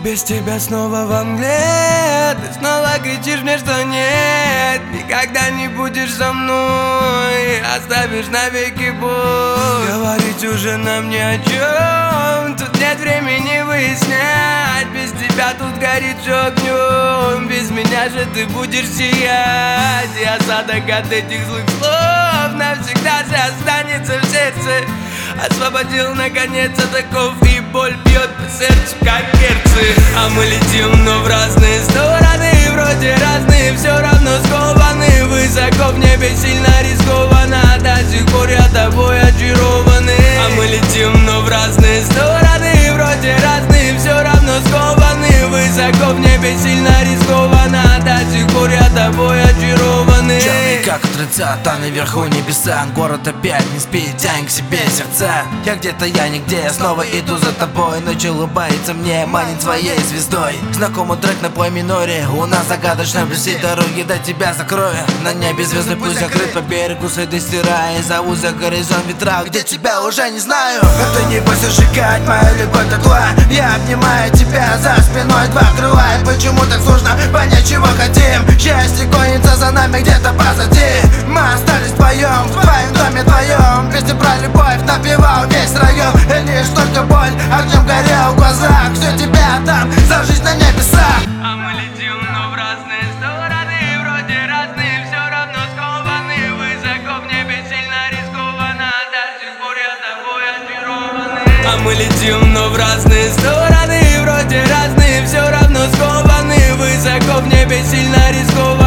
Без тебя снова во мгле. Ты снова кричишь мне, что нет, никогда не будешь со мной, оставишь навеки боль. Говорить уже нам ни о чем, тут нет времени выяснять. Без тебя тут горит все огнем, без меня же ты будешь сиять. И осадок от этих злых слов навсегда же останется в сердце. Освободил наконец от оков, и боль бьет по сердцу как перцы. А мы летим, но в разные стороны, вроде разные, все равно скованы. Высоко в небе, сильно рискованно, до сих пор я тобой очарованы. А мы летим, но в разные стороны, вроде разные, все равно скованы. Высоко в небе, сильно рискованно, до сих пор я тобой очарованы. Черный как утроца, там наверху небеса. Город опять не спит, тянет к себе сердца. Я где-то, я нигде, я снова иду за тобой. Ночь улыбается мне, манит своей звездой. Знакомый трек на пой миноре, луна загадочно блестит, дороги до тебя закрою. На небе звездный путь закрыт, по берегу следы стирая. Зову за горизонт ветра, где тебя уже не знаю. Но ты не бойся сжигать, моя любовь текла. Я обнимаю тебя за спиной, два крыла. И почему так сложно понять, чего хотим? Счастье гонится за нами где-то позади. Мы остались вдвоем, в твоем доме твоем. Песни про любовь напевал весь район. И лишь только боль, огнем горел в глазах. Все тебя отдам за жизнь на небесах. А мы летим, но в разные стороны, вроде разные, все равно скованы. Высоко в небе, сильно рискованно, до сих пор я тобой очарованы. А мы летим, но в разные стороны, вроде разные, все равно скованы. Высоко в небе, сильно рискованно.